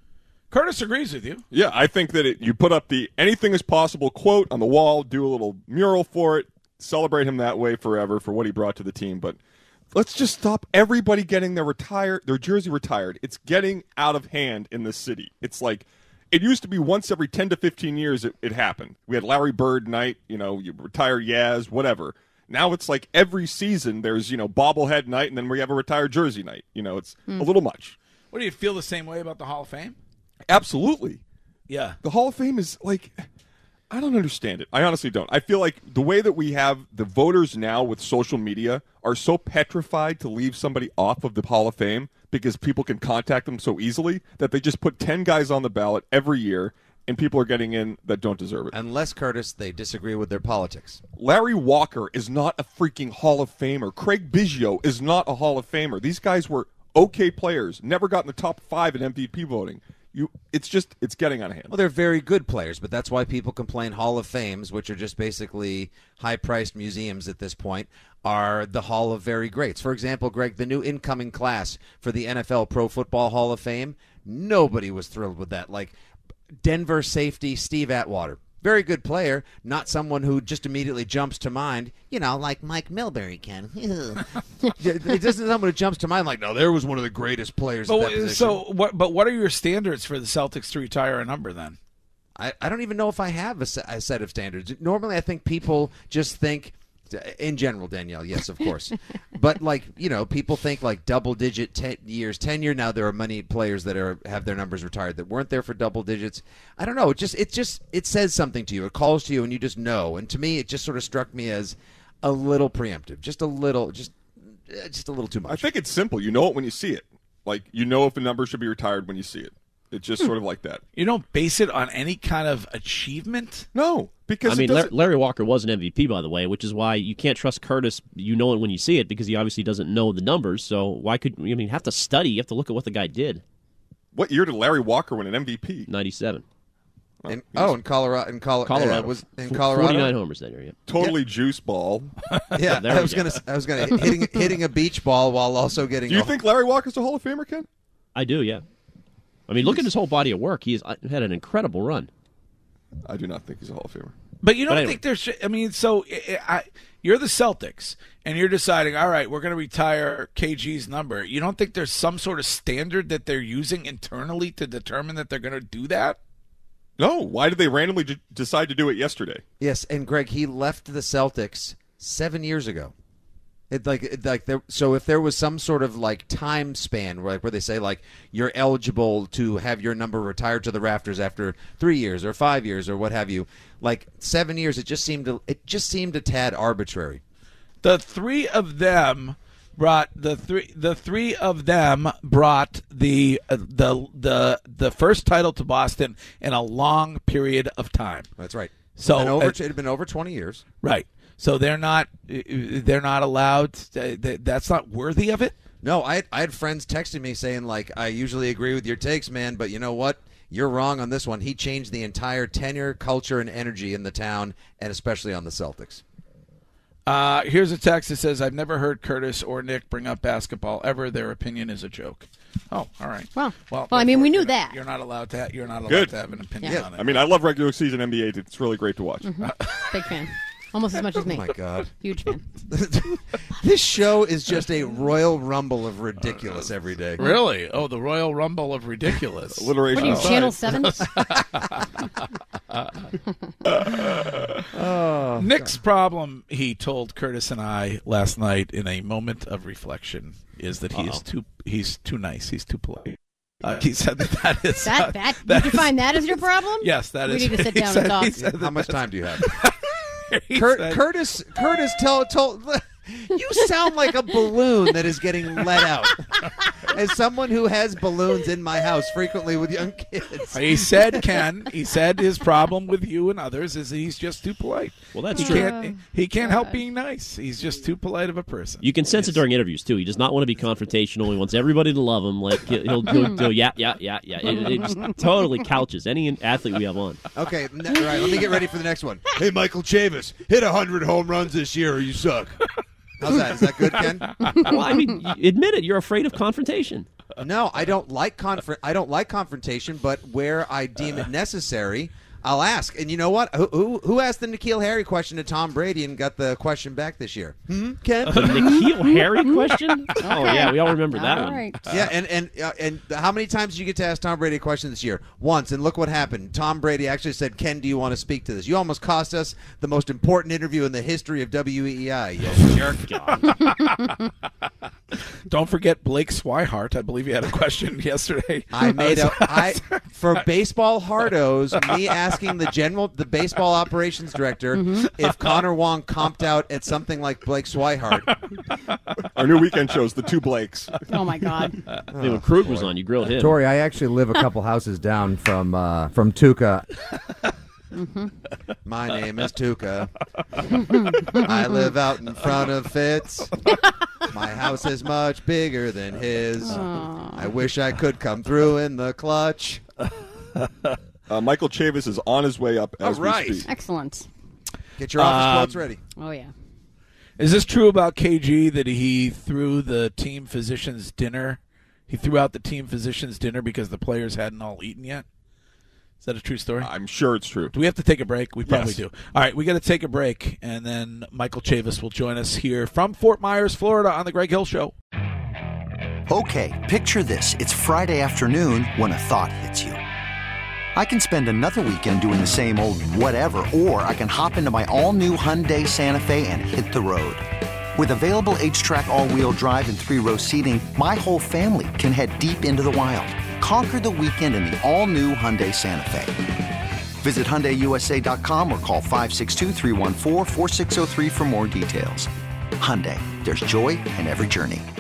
S5: Curtis agrees with you.
S14: Yeah, I think that it, you put up the anything is possible quote on the wall, do a little mural for it, celebrate him that way forever for what he brought to the team. But let's just stop everybody getting their retire their jersey retired. It's getting out of hand in this city. It's like it used to be once every ten to fifteen years it, it happened. We had Larry Bird night, you know, you retire Yaz, whatever. Now it's like every season there's, you know, bobblehead night and then we have a retired jersey night. You know, it's
S5: Hmm.
S14: a little much.
S5: What do you feel the same way about the Hall of Fame?
S14: Absolutely.
S5: Yeah.
S14: The Hall of Fame is like, I don't understand it. I honestly don't. I feel like the way that we have the voters now with social media are so petrified to leave somebody off of the Hall of Fame because people can contact them so easily that they just put ten guys on the ballot every year and people are getting in that don't deserve it.
S7: Unless, Curtis, they disagree with their politics.
S14: Larry Walker is not a freaking Hall of Famer. Craig Biggio is not a Hall of Famer. These guys were okay players, never got in the top five in M V P voting. You, it's just, it's getting out of hand.
S7: Well, they're very good players, but that's why people complain Hall of Fames, which are just basically high-priced museums at this point, are the Hall of Very Greats. For example, Greg, the new incoming class for the N F L Pro Football Hall of Fame, nobody was thrilled with that. Like Denver safety Steve Atwater. Very good player, not someone who just immediately jumps to mind, you know, like Mike Milbury can. It doesn't someone who jumps to mind like, no, there was one of the greatest players at that
S5: But,
S7: position.
S5: so what? But what are your standards for the Celtics to retire a number then?
S7: I, I don't even know if I have a, se- a set of standards. Normally, I think people just think, in general, Danielle, yes, of course. But, like, you know, people think, like, double-digit ten years, tenure. Now there are many players that are have their numbers retired that weren't there for double digits. I don't know. It just, it just, it says something to you. It calls to you, and you just know. And to me, it just sort of struck me as a little preemptive. Just a little, just, just a little too much.
S14: I think it's simple. You know it when you see it. Like, you know if a number should be retired when you see it. It's just sort of like that.
S5: You don't base it on any kind of achievement?
S14: No, because
S9: I mean, Lar- Larry Walker was an M V P, by the way, which is why you can't trust Curtis. You know it when you see it because he obviously doesn't know the numbers. So why could I mean? You have to study. You have to look at what the guy did.
S14: What year did Larry Walker win an M V P?
S9: ninety-seven.
S7: In, oh, in Colorado, in Colo-
S9: Colorado
S7: yeah, was in
S9: F-
S7: Colorado,
S9: forty-nine homers that year. Yeah.
S14: Totally juice ball.
S7: Yeah,
S9: There
S7: I
S9: we
S7: was
S9: go.
S7: gonna, I was gonna hitting hitting a beach ball while also getting.
S14: Do you
S7: a,
S14: think Larry Walker's a Hall of Famer, Ken?
S9: I do, yeah. I mean, look at his whole body of work. He's had an incredible run.
S14: I do not think he's a Hall of Famer.
S5: But you don't
S9: But anyway.
S5: think there's? I mean, so I, I, you're the Celtics, and you're deciding, all right, we're going to retire K G's number. You don't think there's some sort of standard that they're using internally to determine that they're going to do that?
S14: No. Why did they randomly d- decide to do it yesterday?
S7: Yes, and Greg, he left the Celtics seven years ago. It like it, like there. So if there was some sort of like time span, like where they say like you're eligible to have your number retired to the rafters after three years or five years or what have you, like seven years, it just seemed to, it just seemed a tad arbitrary.
S5: The three of them brought the three the three of them brought the uh, the the the first title to Boston in a long period of time.
S7: That's right.
S5: So
S7: and over,
S5: uh,
S7: it had been over twenty years.
S5: Right. So they're not they're not allowed. That's not worthy of it.
S7: No, I I had friends texting me saying like, I usually agree with your takes, man, but you know what? You're wrong on this one. He changed the entire tenure, culture, and energy in the town, and especially on the Celtics.
S5: Uh, here's a text that says, I've never heard Curtis or Nick bring up basketball ever. Their opinion is a joke. Oh, all right.
S8: Well,
S5: well,
S8: well I mean, we knew
S5: you're,
S8: that.
S5: You're not allowed to. You're not allowed
S14: Good.
S5: to have an opinion
S14: Yeah.
S5: on it.
S14: I mean, I love regular season N B A. It's really great to watch.
S8: Mm-hmm. Big fan. Almost as much as me.
S7: Oh, my God.
S8: Huge fan.
S7: This show is just a Royal Rumble of ridiculous every day.
S5: Really? Oh, the Royal Rumble of ridiculous.
S14: Alliteration.
S8: What are you, Channel seven?
S7: Oh,
S5: Nick's problem, he told Curtis and I last night in a moment of reflection, is that he is too he's too nice. He's too polite. Uh, he said that that is
S8: That,
S5: uh,
S8: that,
S5: that
S8: did you
S5: is-
S8: find that as your problem?
S5: Yes, that
S8: we
S5: is.
S8: need to sit
S5: he
S8: down
S5: said-
S8: and talk.
S5: he said that
S7: How much
S5: that's-
S7: time do you have?
S5: he
S7: Cur-
S5: said-
S7: Curtis, Curtis, tell, told. You sound like a balloon that is getting let out. As someone who has balloons in my house frequently with young kids.
S5: He said, Ken, he said his problem with you and others is that he's just too polite.
S9: Well, that's
S5: he
S9: true.
S5: Can't, he can't help being nice. He's just too polite of a person.
S9: You can sense it during interviews too. He does not want to be confrontational. He wants everybody to love him. Like he'll he'll go yeah yeah yeah yeah. It, it just totally couches any athlete we have on.
S7: Okay, n- all right. Let me get ready for the next one. Hey, Michael Chavis, hit a hundred home runs this year, or you suck. How's that? Is that good, Ken?
S9: Well, I mean, you admit it. You're afraid of confrontation.
S7: No, I don't like conf- I don't like confrontation, but where I deem it necessary, I'll ask. And you know what? Who who, who asked the N'Keal Harry question to Tom Brady and got the question back this year? Hmm? Ken?
S9: The N'Keal Harry question? Oh yeah, we all remember that
S8: All
S9: one.
S8: right.
S7: Yeah, and and uh, and how many times did you get to ask Tom Brady a question this year? Once, and look what happened. Tom Brady actually said, "Ken, do you want to speak to this?" You almost cost us the most important interview in the history of W E E I. You jerk.
S5: Don't forget Blake Swihart. I believe he had a question yesterday.
S7: I made a I for baseball hardos. Me asking the general, the baseball operations director, if Connor Wong comped out at something like Blake Swihart.
S14: Our new weekend shows, The Two Blakes.
S8: Oh, my God.
S9: I mean, when Krug was on, you grilled him.
S17: Tori, I actually live a couple houses down from uh, from Tuca.
S7: My name is Tuca. I live out in front of Fitz. My house is much bigger than his. I wish I could come through in the clutch.
S14: Uh, Michael Chavis is on his way up as
S7: All right.
S14: we speak.
S8: Excellent.
S7: Get your office
S5: Um,
S7: quotes ready.
S8: Oh, yeah.
S5: Is this true about K G that he threw the team physician's dinner? He threw out the team physician's dinner because the players hadn't all eaten yet? Is that a true story?
S14: I'm sure it's true.
S5: Do we have to take a break? We probably
S14: Yes.
S5: do. All right, we got to take a break, and then Michael Chavis will join us here from Fort Myers, Florida, on the Greg Hill Show.
S13: Okay, picture this. It's Friday afternoon when a thought hits you. I can spend another weekend doing the same old whatever, or I can hop into my all-new Hyundai Santa Fe and hit the road. With available H-Track all-wheel drive and three-row seating, my whole family can head deep into the wild. Conquer the weekend in the all-new Hyundai Santa Fe. Visit Hyundai U S A dot com or call five six two, three one four, four six zero three for more details. Hyundai, there's joy in every journey.